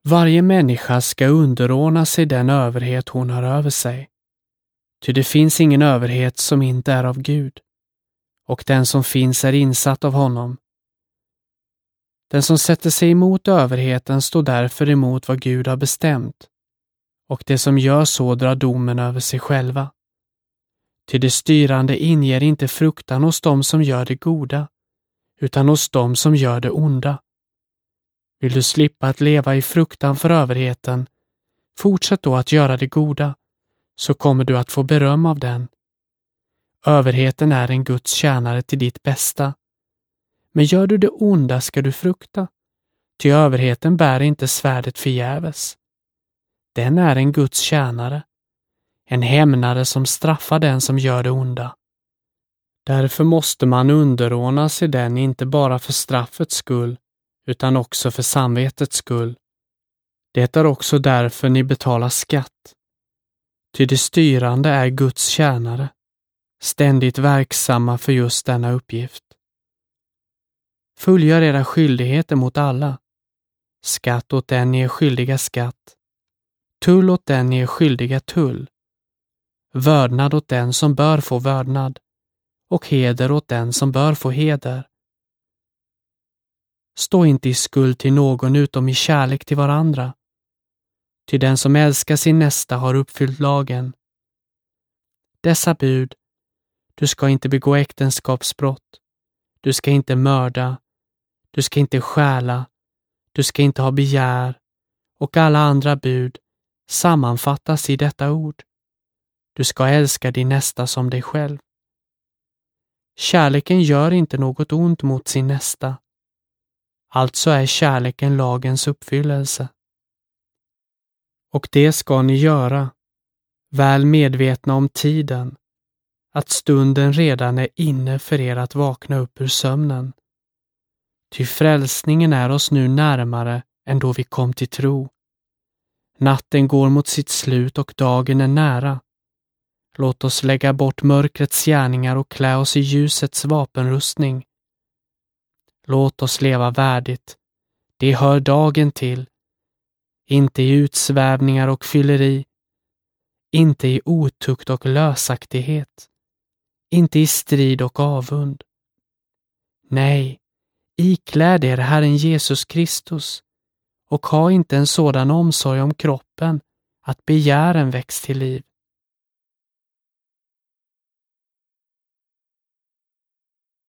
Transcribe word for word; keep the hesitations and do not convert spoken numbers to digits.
Varje människa ska underordna sig den överhet hon har över sig. Ty det finns ingen överhet som inte är av Gud, och den som finns är insatt av honom. Den som sätter sig emot överheten står därför emot vad Gud har bestämt, och det som gör så drar domen över sig själva. Ty det styrande inger inte fruktan hos dem som gör det goda, utan hos dem som gör det onda. Vill du slippa att leva i fruktan för överheten, fortsätt då att göra det goda, så kommer du att få beröm av den. Överheten är en Guds tjänare till ditt bästa. Men gör du det onda ska du frukta, ty överheten bär inte svärdet förgäves. Den är en Guds tjänare, en hämnare som straffar den som gör det onda. Därför måste man underordna sig den inte bara för straffets skull, utan också för samvetets skull. Det är också därför ni betalar skatt. Ty det styrande är Guds tjänare, ständigt verksamma för just denna uppgift. Fullgör era skyldigheter mot alla. Skatt åt den ni är skyldiga skatt. Tull åt den ni är skyldiga tull. Vördnad åt den som bör få vördnad. Och heder åt den som bör få heder. Stå inte i skuld till någon utom i kärlek till varandra. Ty den som älskar sin nästa har uppfyllt lagen. Dessa bud: du ska inte begå äktenskapsbrott, du ska inte mörda, du ska inte stjäla, du ska inte ha begär, och alla andra bud sammanfattas i detta ord: du ska älska din nästa som dig själv. Kärleken gör inte något ont mot sin nästa. Alltså är kärleken lagens uppfyllelse. Och det ska ni göra, väl medvetna om tiden, att stunden redan är inne för er att vakna upp ur sömnen. Ty frälsningen är oss nu närmare än då vi kom till tro. Natten går mot sitt slut och dagen är nära. Låt oss lägga bort mörkrets gärningar och klä oss i ljusets vapenrustning. Låt oss leva värdigt, det hör dagen till. Inte i utsvävningar och fylleri, inte i otukt och lösaktighet, inte i strid och avund. Nej, ikläd er Herren Jesus Kristus och ha inte en sådan omsorg om kroppen att begären väcks till liv.